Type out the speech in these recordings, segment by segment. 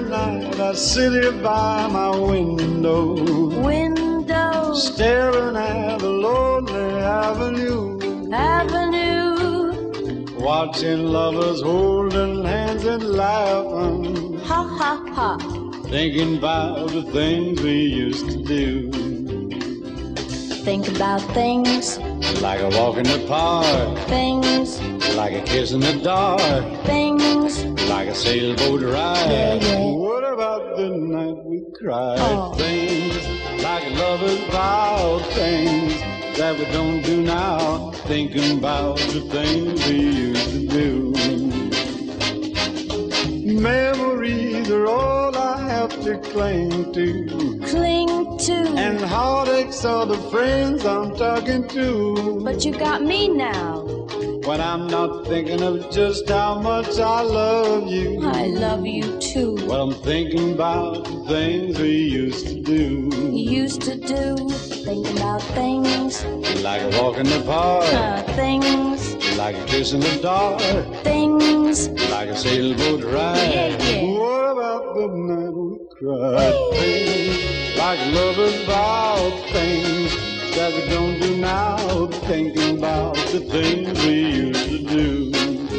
night I sit here by my window, staring at the lonely avenue, watching lovers holding hands and laughing, ha ha ha, thinking about the things we used to do. Think about things like a walk in the park, things like a kiss in the dark, things like a sailboat ride. Yeah, yeah. What about the night we cried? Oh. Things like lovers vow, things that we don't do now, thinking about the things we used to do. Memories are all I have to cling to, and heartaches are the friends I'm talking to. But you got me now. When I'm not thinking of just how much I love you, I love you too. well, I'm thinking about the things we used to do. Thinking about things like a walk in the park, things like a kiss in the dark, things like a sailboat ride. Yeah, yeah. What about the night we cried? Things like lovers vow, things that we don't do now, thinking about the things we used to do.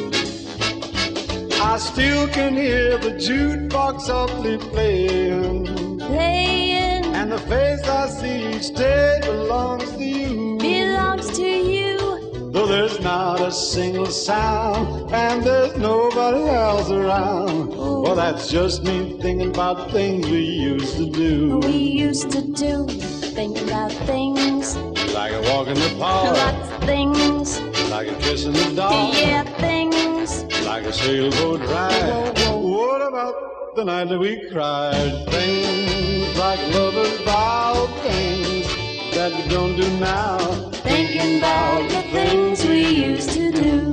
I still can hear the jukebox softly playing, and the face I see each day belongs to you. Though there's not a single sound and there's nobody else around, well, that's just me thinking about things we used to do. Thinking about things like a walk in the park, lots of things, like a kiss in the dark, yeah, things like a sailboat ride. What about the night that we cried? Things like lovers vow, things that we don't do now, thinking about the things we used to do.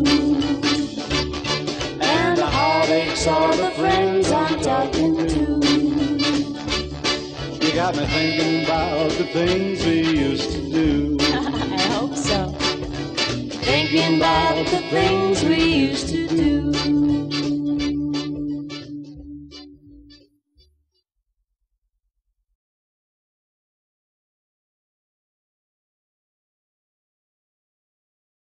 And the heartaches are the friends I'm talking to. You got me thinking about the things we used to do. I hope so. Thinking about the things we used to do.